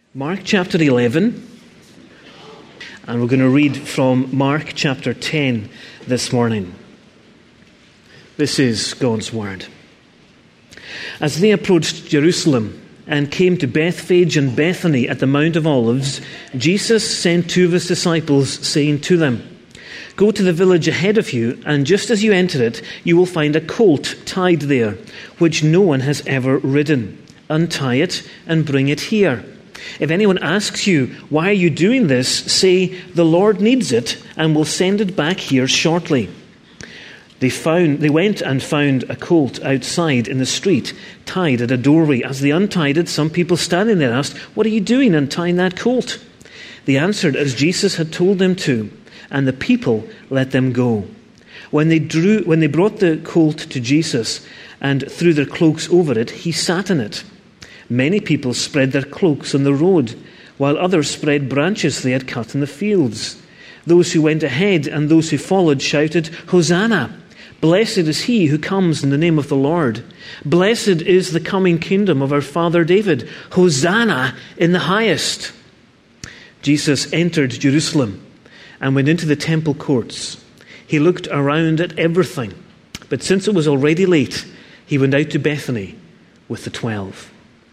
Mark chapter 11, and we're going to read from Mark chapter 10 this morning. This is God's word. As they approached Jerusalem and came to Bethphage and Bethany at the Mount of Olives, Jesus sent two of his disciples, saying to them, "Go to the village ahead of you, and just as you enter it, you will find a colt tied there, which no one has ever ridden. Untie it and bring it here. If anyone asks you, 'Why are you doing this?' say, 'The Lord needs it, and will send it back here shortly.'" They went and found a colt outside in the street, tied at a doorway. As they untied it, some people standing there asked, "What are you doing untying that colt?" They answered as Jesus had told them to, and the people let them go. When they brought the colt to Jesus and threw their cloaks over it, he sat in it. Many people spread their cloaks on the road, while others spread branches they had cut in the fields. Those who went ahead and those who followed shouted, "Hosanna! Blessed is he who comes in the name of the Lord. Blessed is the coming kingdom of our father David. Hosanna in the highest." Jesus entered Jerusalem and went into the temple courts. He looked around at everything, but since it was already late, he went out to Bethany with the 12.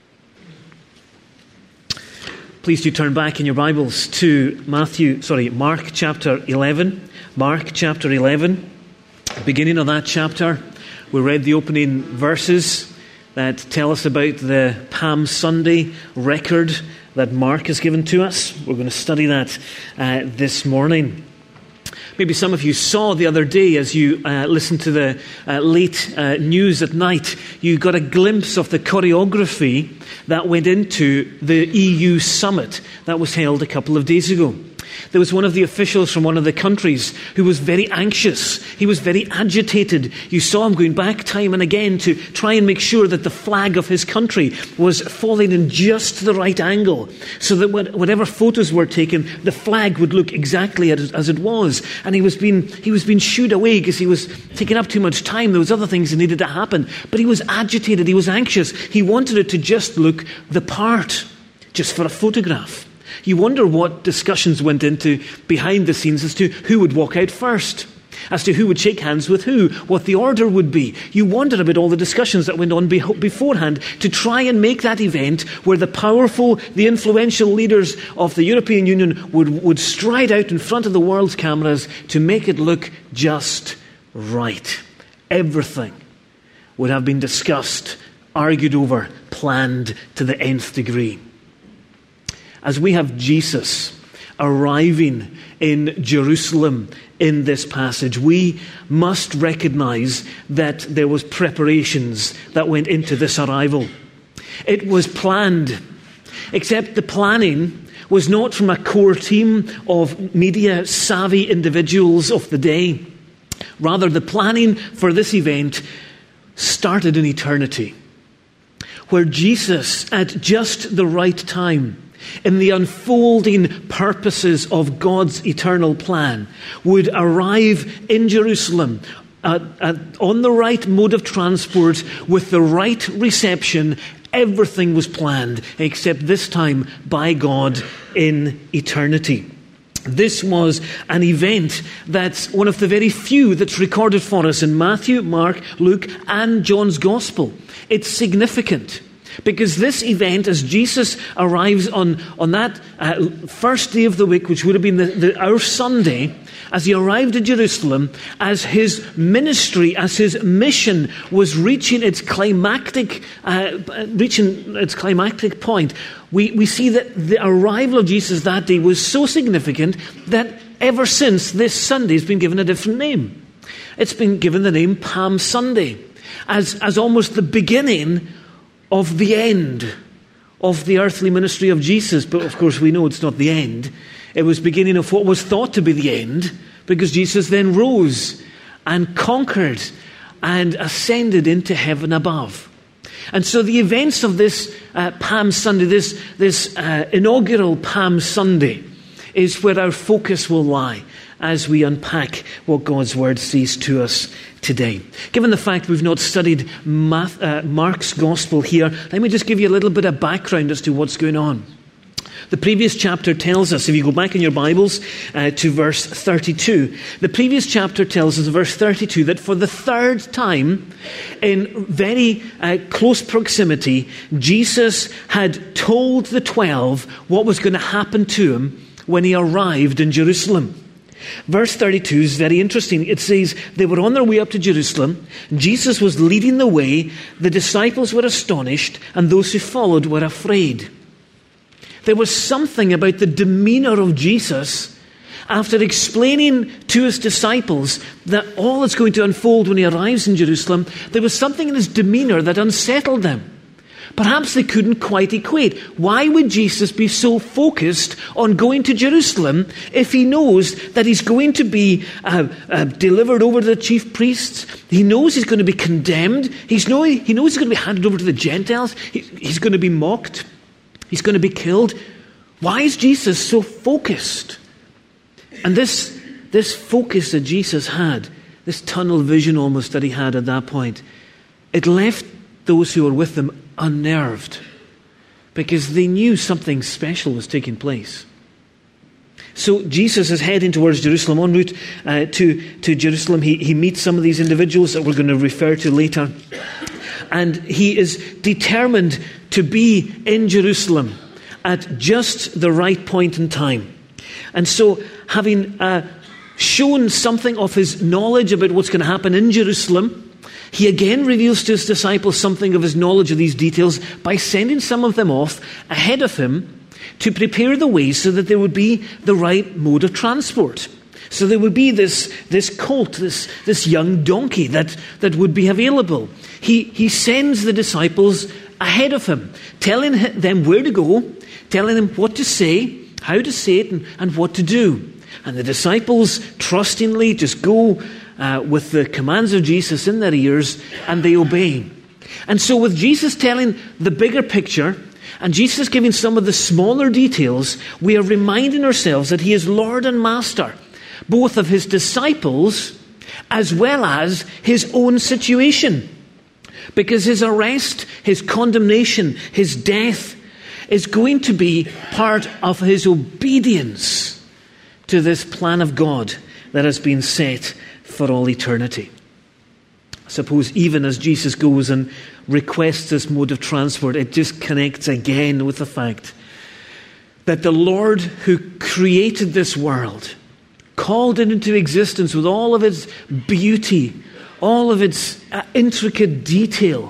Please do turn back in your Bibles to Mark chapter 11. Mark chapter 11, beginning of that chapter. We read the opening verses that tell us about the Palm Sunday record that Mark has given to us. We're going to study that this morning. Maybe some of you saw the other day as you listened to the late news at night, you got a glimpse of the choreography that went into the EU summit that was held a couple of days ago. There was one of the officials from one of the countries who was very anxious. He was very agitated. You saw him going back time and again to try and make sure that the flag of his country was falling in just the right angle, so that whatever photos were taken, the flag would look exactly as it was. And he was being shooed away because he was taking up too much time. There was other things that needed to happen. But he was agitated. He was anxious. He wanted it to just look the part, just for a photograph. You wonder what discussions went into behind the scenes as to who would walk out first, as to who would shake hands with who, what the order would be. You wondered about all the discussions that went on beforehand to try and make that event where the powerful, the influential leaders of the European Union would stride out in front of the world's cameras to make it look just right. Everything would have been discussed, argued over, planned to the nth degree. As we have Jesus arriving in Jerusalem in this passage, we must recognize that there was preparations that went into this arrival. It was planned, except the planning was not from a core team of media-savvy individuals of the day. Rather, the planning for this event started in eternity, where Jesus, at just the right time, in the unfolding purposes of God's eternal plan, would arrive in Jerusalem on the right mode of transport with the right reception. Everything was planned, except this time by God in eternity. This was an event that's one of the very few that's recorded for us in Matthew, Mark, Luke, and John's Gospel. It's significant, because this event, as Jesus arrives on that first day of the week, which would have been our Sunday, as he arrived in Jerusalem, as his ministry, as his mission was reaching its climactic point, we see that the arrival of Jesus that day was so significant that ever since, this Sunday has been given a different name. It's been given the name Palm Sunday, as almost the beginning of the end of the earthly ministry of Jesus. But of course we know it's not the end. It was beginning of what was thought to be the end, because Jesus then rose and conquered and ascended into heaven above. And so the events of this Palm Sunday, this inaugural Palm Sunday, is where our focus will lie as we unpack what God's Word says to us today. Given the fact we've not studied Mark's Gospel here, let me just give you a little bit of background as to what's going on. The previous chapter tells us, if you go back in your Bibles to verse 32, the previous chapter tells us in verse 32 that for the third time in very close proximity, Jesus had told the 12 what was going to happen to him when he arrived in Jerusalem. Verse 32 is very interesting. It says, they were on their way up to Jerusalem. Jesus was leading the way. The disciples were astonished, and those who followed were afraid. There was something about the demeanor of Jesus after explaining to his disciples that all that's going to unfold when he arrives in Jerusalem. There was something in his demeanor that unsettled them. Perhaps they couldn't quite equate. Why would Jesus be so focused on going to Jerusalem if he knows that he's going to be delivered over to the chief priests? He knows he's going to be condemned. He knows he's going to be handed over to the Gentiles. He's going to be mocked. He's going to be killed. Why is Jesus so focused? And this focus that Jesus had, this tunnel vision almost that he had at that point, it left those who were with him unnerved because they knew something special was taking place. So Jesus is heading towards Jerusalem. En route to Jerusalem, he meets some of these individuals that we're going to refer to later. And he is determined to be in Jerusalem at just the right point in time. And so, having shown something of his knowledge about what's going to happen in Jerusalem, he again reveals to his disciples something of his knowledge of these details by sending some of them off ahead of him to prepare the way so that there would be the right mode of transport. So there would be this colt, this young donkey that would be available. He sends the disciples ahead of him, telling them where to go, telling them what to say, how to say it, and what to do. And the disciples trustingly just go with the commands of Jesus in their ears, and they obey. And so with Jesus telling the bigger picture, and Jesus giving some of the smaller details, we are reminding ourselves that he is Lord and Master, both of his disciples as well as his own situation. Because his arrest, his condemnation, his death is going to be part of his obedience to this plan of God that has been set for all eternity. I suppose even as Jesus goes and requests this mode of transport, it just connects again with the fact that the Lord who created this world, called it into existence with all of its beauty, all of its intricate detail,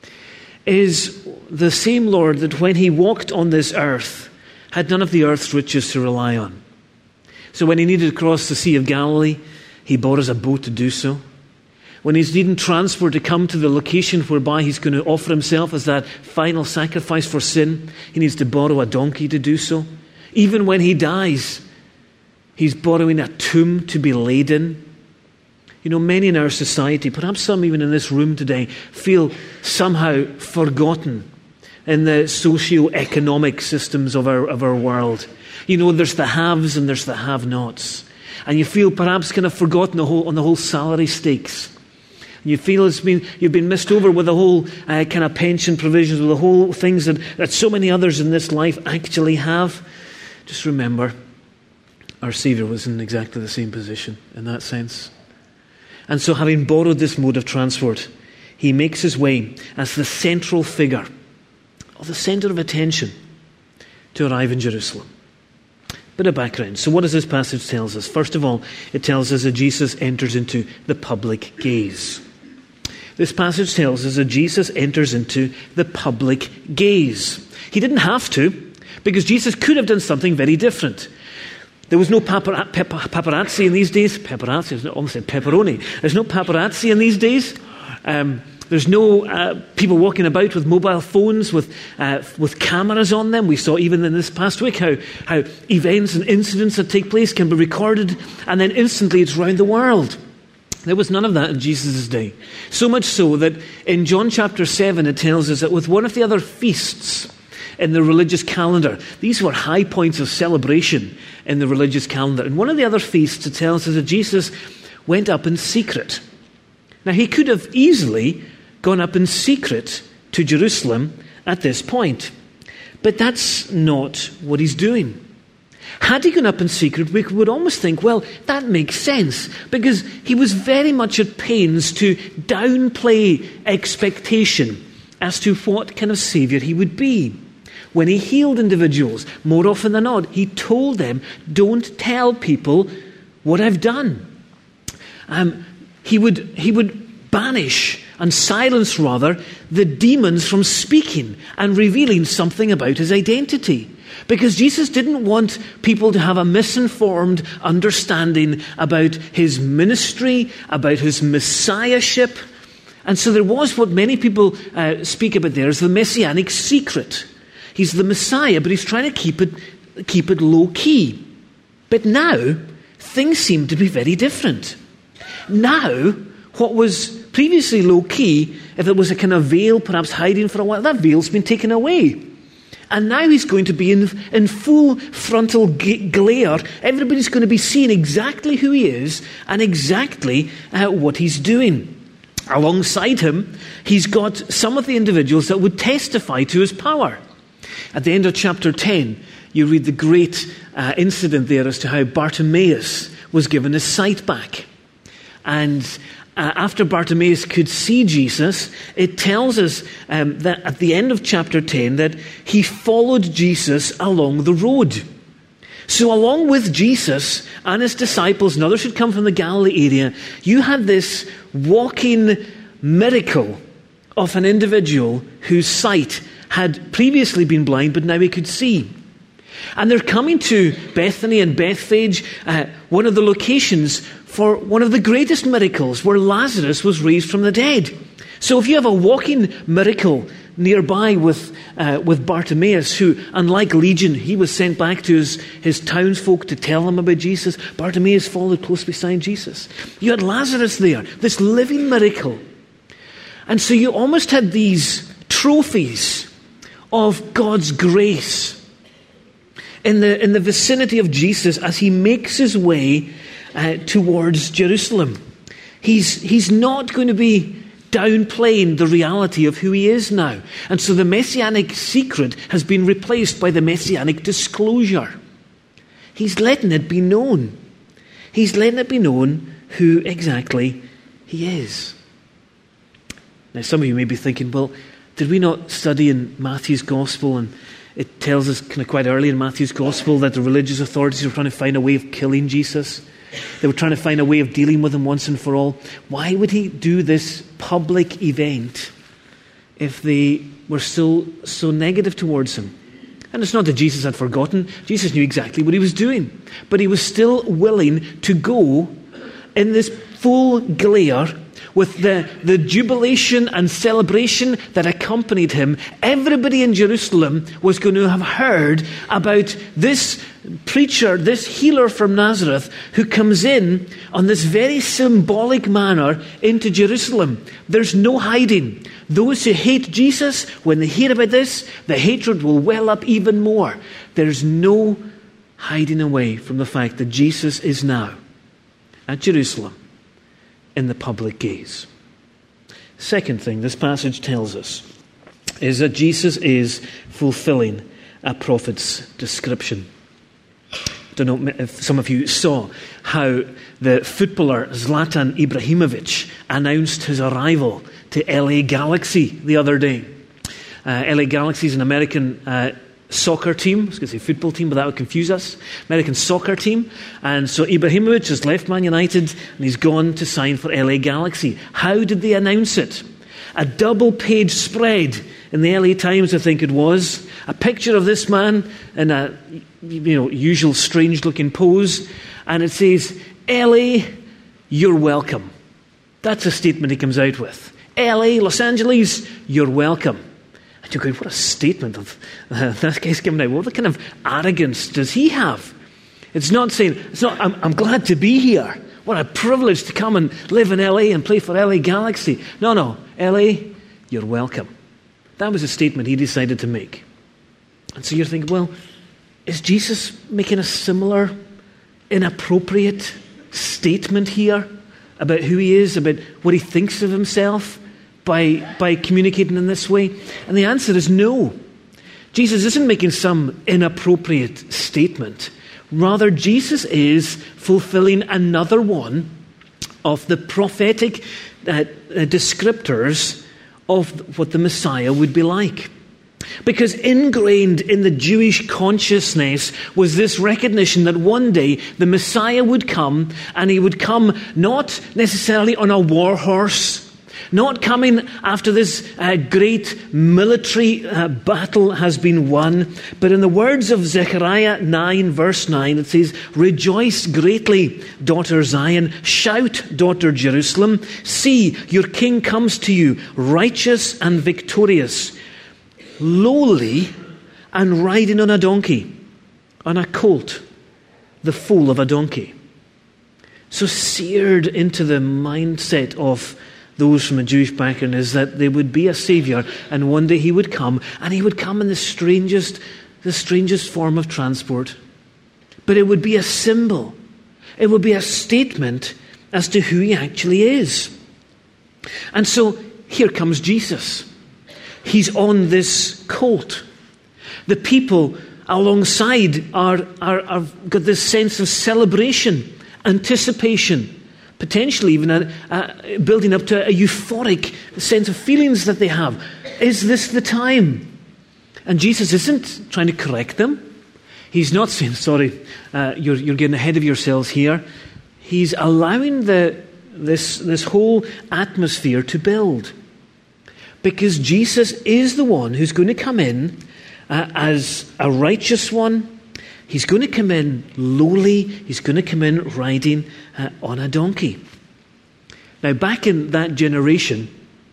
is the same Lord that when he walked on this earth had none of the earth's riches to rely on. So when he needed to cross the Sea of Galilee, he bought us a boat to do so. When he's needing transport to come to the location whereby he's going to offer himself as that final sacrifice for sin, he needs to borrow a donkey to do so. Even when he dies, he's borrowing a tomb to be laid in. You know, many in our society, perhaps some even in this room today, feel somehow forgotten in the socio-economic systems of our world. You know, there's the haves and there's the have-nots. And you feel perhaps kind of forgotten on the whole salary stakes. You feel you've been missed over with the whole kind of pension provisions, with the whole things that so many others in this life actually have. Just remember, our Saviour was in exactly the same position in that sense. And so having borrowed this mode of transport, he makes his way as the central figure, or the centre of attention, to arrive in Jerusalem. Bit of background. So what does this passage tell us? First of all, it tells us that Jesus enters into the public gaze. This passage tells us that Jesus enters into the public gaze. He didn't have to, because Jesus could have done something very different. There was no paparazzi in these days. Paparazzi, I almost said pepperoni. There's no paparazzi in these days. There's no people walking about with mobile phones with cameras on them. We saw even in this past week how events and incidents that take place can be recorded and then instantly it's around the world. There was none of that in Jesus' day. So much so that in John chapter 7 it tells us that with one of the other feasts in the religious calendar, these were high points of celebration in the religious calendar. In one of the other feasts it tells us that Jesus went up in secret. Now he could have easily gone up in secret to Jerusalem at this point. But that's not what he's doing. Had he gone up in secret, we would almost think, well, that makes sense, because he was very much at pains to downplay expectation as to what kind of Saviour he would be. When he healed individuals, more often than not, he told them, don't tell people what I've done. He would banish and silence, rather, the demons from speaking and revealing something about his identity. Because Jesus didn't want people to have a misinformed understanding about his ministry, about his messiahship. And so there was what many people speak about there as the messianic secret. He's the Messiah, but he's trying to keep it low key. But now, things seem to be very different. Now, what was previously low key, if it was a kind of veil, perhaps hiding for a while, that veil's been taken away. And now he's going to be in full frontal glare. Everybody's going to be seeing exactly who he is and exactly what he's doing. Alongside him, he's got some of the individuals that would testify to his power. At the end of chapter 10, you read the great incident there as to how Bartimaeus was given his sight back. And after Bartimaeus could see Jesus, it tells us that at the end of chapter 10 that he followed Jesus along the road. So along with Jesus and his disciples and others who'd come from the Galilee area, you had this walking miracle of an individual whose sight had previously been blind, but now he could see. And they're coming to Bethany and Bethphage, one of the locations for one of the greatest miracles where Lazarus was raised from the dead. So if you have a walking miracle nearby with Bartimaeus, who, unlike Legion, he was sent back to his townsfolk to tell them about Jesus. Bartimaeus followed close beside Jesus. You had Lazarus there, this living miracle. And so you almost had these trophies of God's grace in the vicinity of Jesus as he makes his way towards Jerusalem. He's not going to be downplaying the reality of who he is now. And so the messianic secret has been replaced by the messianic disclosure. He's letting it be known. He's letting it be known who exactly he is. Now, some of you may be thinking, well, did we not study in Matthew's Gospel, and it tells us kind of quite early in Matthew's Gospel that the religious authorities were trying to find a way of killing Jesus. They were trying to find a way of dealing with him once and for all. Why would he do this public event if they were still so negative towards him? And it's not that Jesus had forgotten. Jesus knew exactly what he was doing. But he was still willing to go in this full glare with the jubilation and celebration that accompanied him. Everybody in Jerusalem was going to have heard about this preacher, this healer from Nazareth, who comes in on this very symbolic manner into Jerusalem. There's no hiding. Those who hate Jesus, when they hear about this, the hatred will well up even more. There's no hiding away from the fact that Jesus is now at Jerusalem in the public gaze. Second thing this passage tells us is that Jesus is fulfilling a prophet's description. I don't know if some of you saw how the footballer Zlatan Ibrahimovic announced his arrival to LA Galaxy the other day. LA Galaxy is an American soccer team. I was going to say football team, but that would confuse us. American soccer team. And so Ibrahimovic has left Man United and he's gone to sign for LA Galaxy. How did they announce it? A double-page spread in the LA Times, I think it was. A picture of this man in a usual strange-looking pose. And it says, LA, you're welcome. That's a statement he comes out with. LA, Los Angeles, you're welcome. And you're going, what a statement of that guy's giving out. What kind of arrogance does he have? It's not saying, I'm glad to be here. What a privilege to come and live in LA and play for LA Galaxy. No, LA, you're welcome. That was a statement he decided to make. And so you're thinking, well, is Jesus making a similar inappropriate statement here about who he is, about what he thinks of himself by communicating in this way? And the answer is no. Jesus isn't making some inappropriate statement. Rather, Jesus is fulfilling another one of the prophetic descriptors of what the Messiah would be like. Because ingrained in the Jewish consciousness was this recognition that one day the Messiah would come, and he would come not necessarily on a war horse, not coming after this great military battle has been won, but in the words of Zechariah 9, verse 9, it says, "Rejoice greatly, daughter Zion. Shout, daughter Jerusalem. See, your king comes to you, righteous and victorious, lowly and riding on a donkey, on a colt, the foal of a donkey." So seared into the mindset of those from a Jewish background is that there would be a Savior, and one day he would come, and he would come in the strangest form of transport. But it would be a symbol. It would be a statement as to who he actually is. And so here comes Jesus. He's on this colt. The people alongside are got this sense of celebration, anticipation, potentially even building up to a euphoric sense of feelings that they have. Is this the time? And Jesus isn't trying to correct them. He's not saying, sorry, you're getting ahead of yourselves here. He's allowing this whole atmosphere to build. Because Jesus is the one who's going to come in as a righteous one. He's going to come in lowly. He's going to come in riding on a donkey. Now, back in that generation,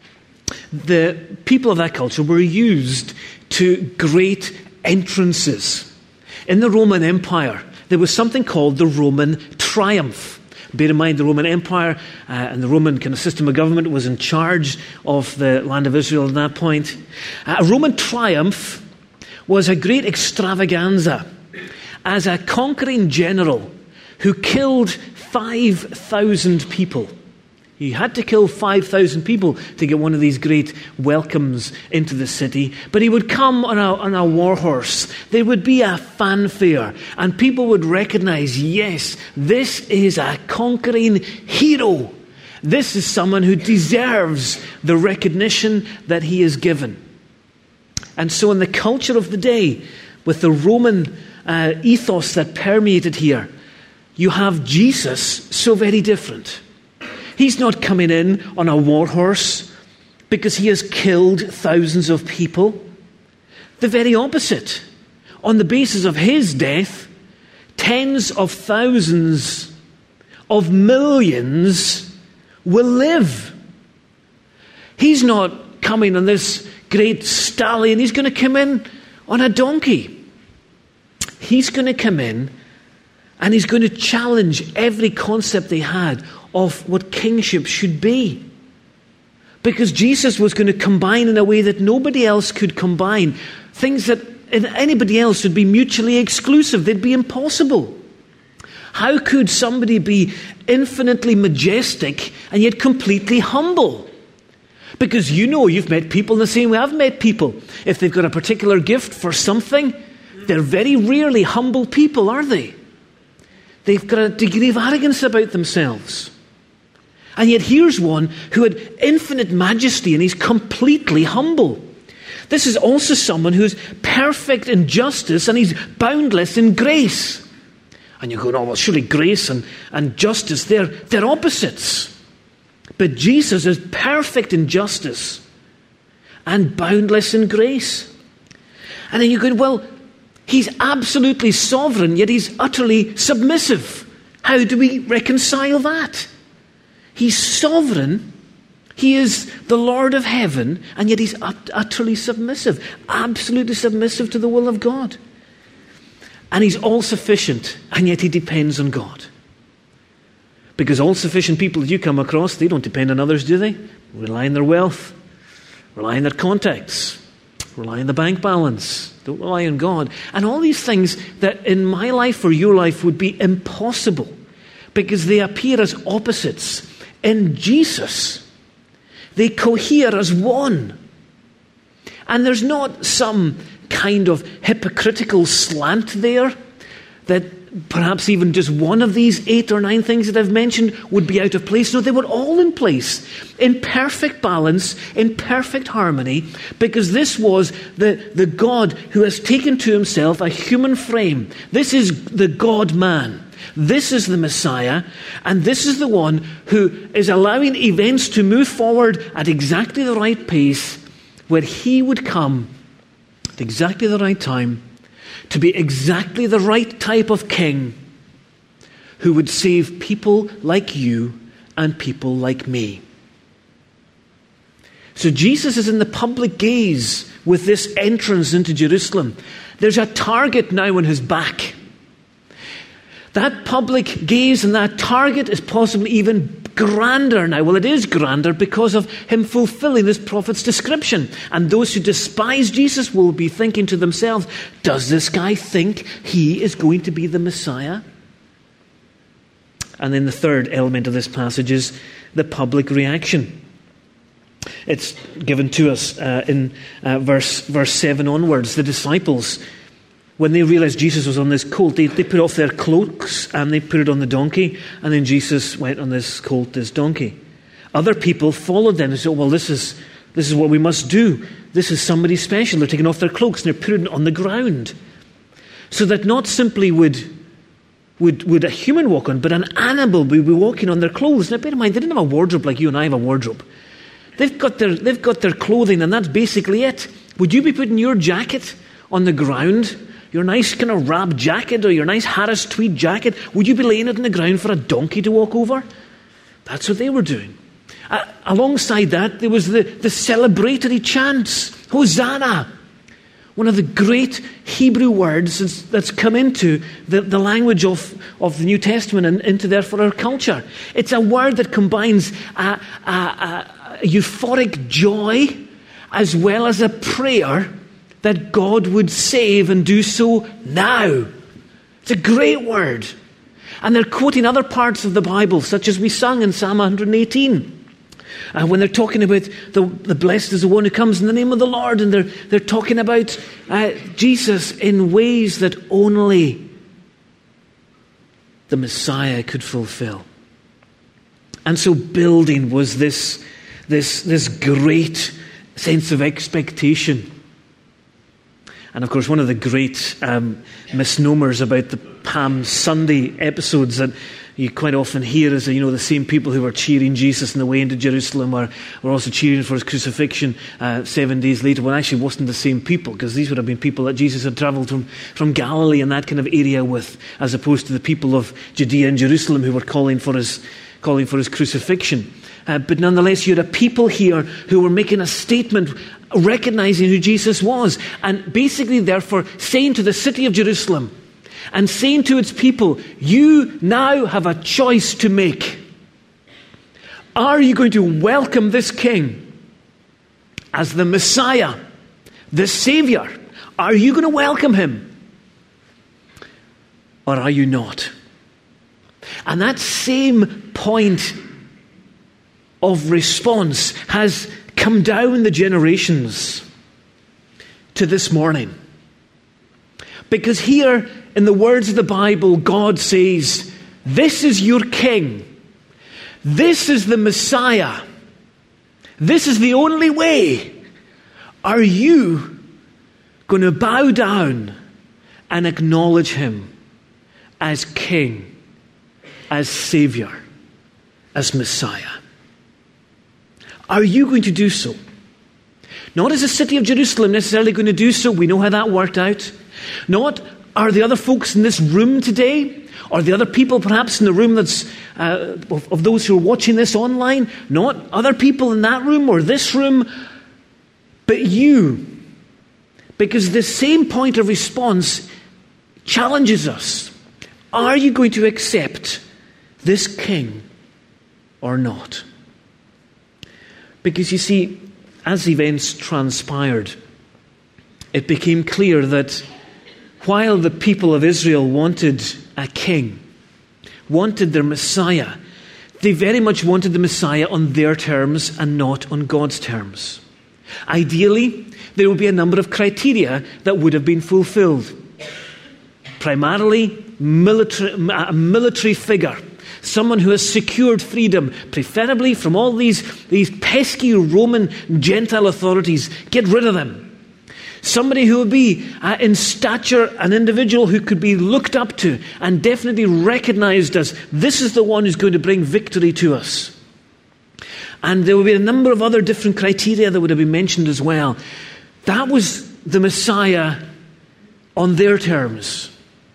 the people of that culture were used to great entrances. In the Roman Empire, there was something called the Roman triumph. Bear in mind, the Roman Empire and the Roman kind of system of government was in charge of the land of Israel at that point. A Roman triumph was a great extravaganza as a conquering general who killed 5,000 people. He had to kill 5,000 people to get one of these great welcomes into the city. But he would come on a war horse. There would be a fanfare, and people would recognize, yes, this is a conquering hero. This is someone who deserves the recognition that he is given. And so in the culture of the day, with the Roman ethos that permeated here, you have Jesus so very different. He's not coming in on a war horse because he has killed thousands of people. The very opposite. On the basis of his death, tens of thousands of millions will live. He's not coming on this great stallion. He's going to come in on a donkey. He's going to come in and he's going to challenge every concept they had of what kingship should be. Because Jesus was going to combine in a way that nobody else could combine. Things that anybody else would be mutually exclusive. They'd be impossible. How could somebody be infinitely majestic and yet completely humble? Because you've met people in the same way I've met people. If they've got a particular gift for something, they're very rarely humble people, are they? They've got a degree of arrogance about themselves. And yet here's one who had infinite majesty and he's completely humble. This is also someone who's perfect in justice and he's boundless in grace. And you go, oh, well, surely grace and justice, they're opposites. But Jesus is perfect in justice and boundless in grace. And then you go, well, he's absolutely sovereign, yet he's utterly submissive. How do we reconcile that? He's sovereign. He is the Lord of heaven, and yet he's utterly submissive, absolutely submissive to the will of God. And he's all-sufficient, and yet he depends on God. Because all-sufficient people that you come across, they don't depend on others, do they? Rely on their wealth, rely on their contacts, rely on the bank balance. Don't rely on God. And all these things that in my life or your life would be impossible because they appear as opposites. In Jesus, they cohere as one. And there's not some kind of hypocritical slant there, that perhaps even just one of these 8 or 9 things that I've mentioned would be out of place. No, they were all in place, in perfect balance, in perfect harmony, because this was the God who has taken to himself a human frame. This is the God-man. This is the Messiah, and this is the one who is allowing events to move forward at exactly the right pace, where he would come at exactly the right time, to be exactly the right type of king who would save people like you and people like me. So Jesus is in the public gaze with this entrance into Jerusalem. There's a target now on his back. That public gaze and that target is possibly even grander now. Well, it is grander because of him fulfilling this prophet's description. And those who despise Jesus will be thinking to themselves, does this guy think he is going to be the Messiah? And then the third element of this passage is the public reaction. It's given to us in verse 7 onwards. The disciples, when they realized Jesus was on this colt, they put off their cloaks and they put it on the donkey, and then Jesus went on this colt, this donkey. Other people followed them and said, well, this is what we must do. This is somebody special. They're taking off their cloaks and they're putting it on the ground. So that not simply would a human walk on, but an animal would be walking on their clothes. Now bear in mind, they didn't have a wardrobe like you and I have a wardrobe. They've got their clothing, and that's basically it. Would you be putting your jacket on the ground? Your nice kind of wrap jacket or your nice Harris tweed jacket, would you be laying it on the ground for a donkey to walk over? That's what they were doing. Alongside that, there was the celebratory chants. Hosanna! One of the great Hebrew words that's come into the language of the New Testament and into therefore our culture. It's a word that combines a euphoric joy as well as a prayer that God would save and do so now. It's a great word. And they're quoting other parts of the Bible, such as we sung in Psalm 118. When they're talking about the blessed is the one who comes in the name of the Lord, and they're talking about Jesus in ways that only the Messiah could fulfill. And so building was this great sense of expectation. And of course, one of the great misnomers about the Palm Sunday episodes that you quite often hear is that, the same people who were cheering Jesus on the way into Jerusalem were also cheering for his crucifixion 7 days later. Well, actually, it wasn't the same people, because these would have been people that Jesus had travelled from Galilee and that kind of area with, as opposed to the people of Judea and Jerusalem who were calling for his crucifixion. But nonetheless, you had a people here who were making a statement, recognizing who Jesus was, and basically, therefore, saying to the city of Jerusalem and saying to its people, you now have a choice to make. Are you going to welcome this king as the Messiah, the Savior? Are you going to welcome him? Or are you not? And that same point of response has come down the generations to this morning. Because here, in the words of the Bible, God says, this is your king. This is the Messiah. This is the only way. Are you going to bow down and acknowledge him as king, as Savior, as Messiah? Are you going to do so? Not as the city of Jerusalem necessarily going to do so. We know how that worked out. Not are the other folks in this room today, or the other people perhaps in the room that's of those who are watching this online, not other people in that room or this room, but you. Because the same point of response challenges us. Are you going to accept this king or not? Because you see, as events transpired, it became clear that while the people of Israel wanted a king, wanted their Messiah, they very much wanted the Messiah on their terms and not on God's terms. Ideally, there would be a number of criteria that would have been fulfilled. Primarily, a military figure. Someone who has secured freedom, preferably from all these pesky Roman Gentile authorities. Get rid of them. Somebody who would be, in stature, an individual who could be looked up to and definitely recognized as, this is the one who's going to bring victory to us. And there would be a number of other different criteria that would have been mentioned as well. That was the Messiah on their terms.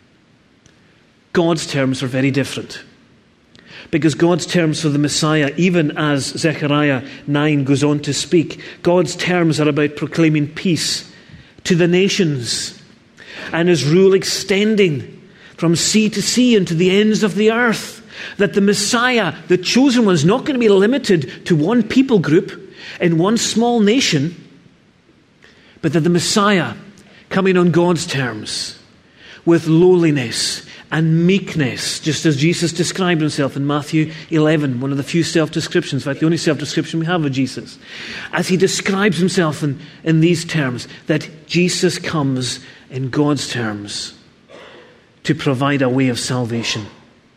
God's terms were very different. Because God's terms for the Messiah, even as Zechariah 9 goes on to speak, God's terms are about proclaiming peace to the nations and His rule extending from sea to sea and to the ends of the earth. That the Messiah, the chosen one, is not going to be limited to one people group in one small nation, but that the Messiah, coming on God's terms, with lowliness and meekness, just as Jesus described himself in Matthew 11, one of the few self-descriptions, in fact the only self-description we have of Jesus, as he describes himself in these terms, that Jesus comes in God's terms to provide a way of salvation.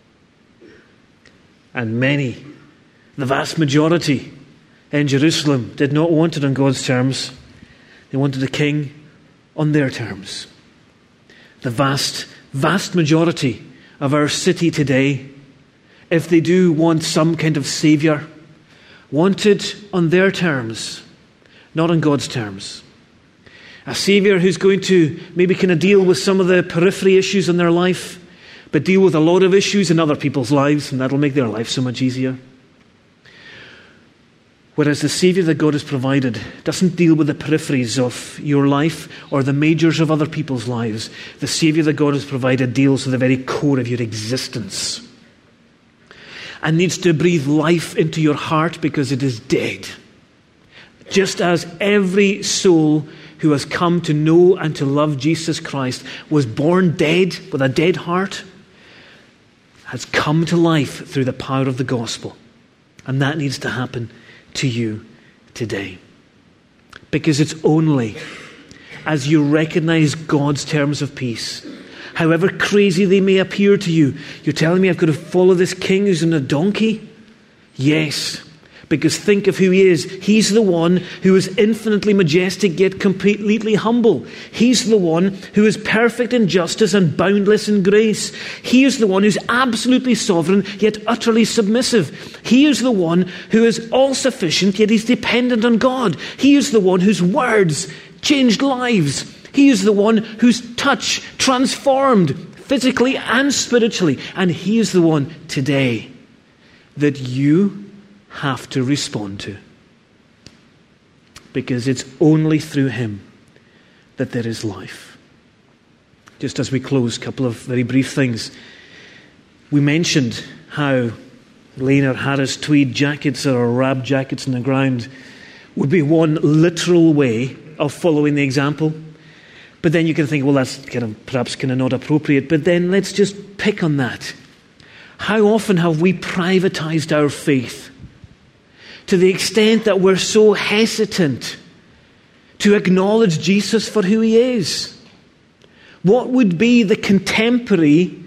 And many, the vast majority in Jerusalem, did not want it on God's terms. They wanted a king on their terms. The vast majority of our city today, if they do want some kind of saviour, want it on their terms, not on God's terms. A saviour who's going to maybe kind of deal with some of the periphery issues in their life, but deal with a lot of issues in other people's lives, and that'll make their life so much easier. Whereas the Saviour that God has provided doesn't deal with the peripheries of your life or the majors of other people's lives. The Saviour that God has provided deals with the very core of your existence and needs to breathe life into your heart because it is dead. Just as every soul who has come to know and to love Jesus Christ was born dead with a dead heart, has come to life through the power of the gospel. And that needs to happen to you today. Because it's only as you recognize God's terms of peace, however crazy they may appear to you. You're telling me I've got to follow this king who's on a donkey? Yes. Because think of who he is. He's the one who is infinitely majestic yet completely humble. He's the one who is perfect in justice and boundless in grace. He is the one who's absolutely sovereign yet utterly submissive. He is the one who is all-sufficient yet he's dependent on God. He is the one whose words changed lives. He is the one whose touch transformed physically and spiritually. And he is the one today that you have to respond to. Because it's only through him that there is life. Just as we close, a couple of very brief things. We mentioned how Lane or Harris tweed jackets or Arab jackets on the ground would be one literal way of following the example. But then you can think, well, that's perhaps not appropriate. But then let's just pick on that. How often have we privatized our faith to the extent that we're so hesitant to acknowledge Jesus for who he is? What would be the contemporary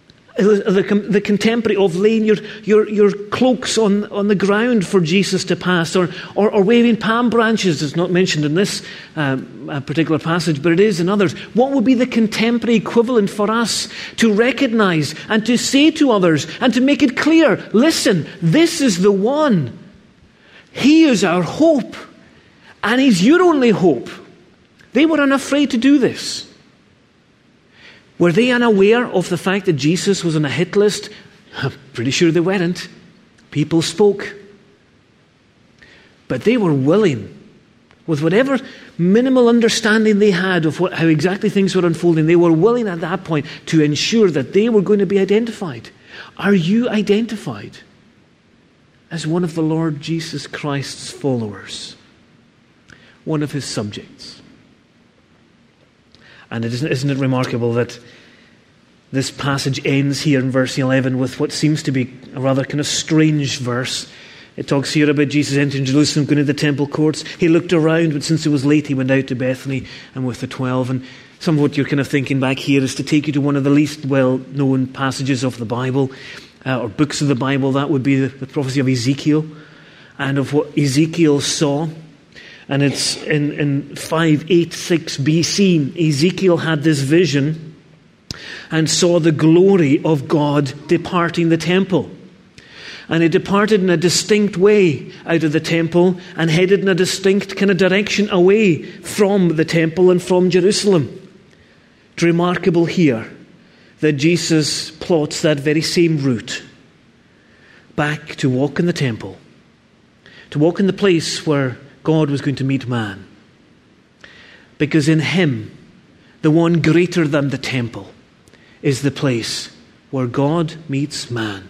of laying your cloaks on the ground for Jesus to pass, or waving palm branches? It's not mentioned in this particular passage, but it is in others. What would be the contemporary equivalent for us to recognize and to say to others and to make it clear, listen, this is the one. He is our hope, and he's your only hope. They were unafraid to do this. Were they unaware of the fact that Jesus was on a hit list? I'm pretty sure they weren't. People spoke. But they were willing, with whatever minimal understanding they had of how exactly things were unfolding, they were willing at that point to ensure that they were going to be identified. Are you identified as one of the Lord Jesus Christ's followers, one of his subjects? And isn't it remarkable that this passage ends here in verse 11 with what seems to be a rather kind of strange verse. It talks here about Jesus entering Jerusalem, going to the temple courts. He looked around, but since it was late, he went out to Bethany and with the 12. And some of what you're kind of thinking back here is to take you to one of the least well-known passages of the Bible, or books of the Bible. That would be the prophecy of Ezekiel, and of what Ezekiel saw. And it's in 586 BC, Ezekiel had this vision and saw the glory of God departing the temple. And it departed in a distinct way out of the temple and headed in a distinct kind of direction away from the temple and from Jerusalem. It's remarkable here that Jesus plots that very same route back to walk in the temple, to walk in the place where God was going to meet man. Because in him, the one greater than the temple, is the place where God meets man,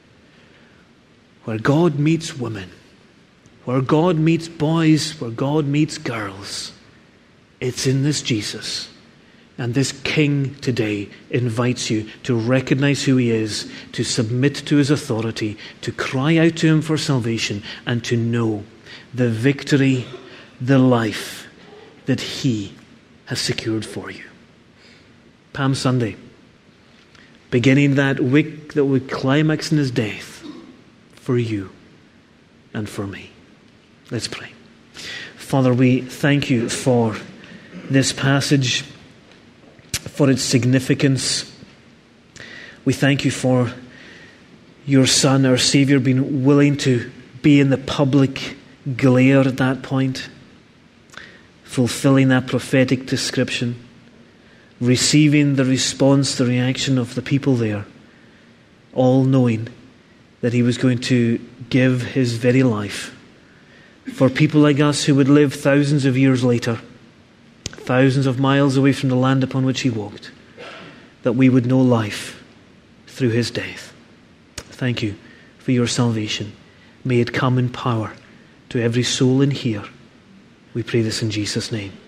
where God meets women, where God meets boys, where God meets girls. It's in this Jesus. And this King today invites you to recognize who he is, to submit to his authority, to cry out to him for salvation, and to know the victory, the life that he has secured for you. Palm Sunday, beginning that week that would climax in his death for you and for me. Let's pray. Father, we thank you for this passage, for its significance. We thank you for your Son, our Saviour, being willing to be in the public glare at that point, fulfilling that prophetic description, receiving the response, the reaction of the people there, all knowing that he was going to give his very life for people like us who would live thousands of years later, thousands of miles away from the land upon which he walked, that we would know life through his death. Thank you for your salvation. May it come in power to every soul in here. We pray this in Jesus' name.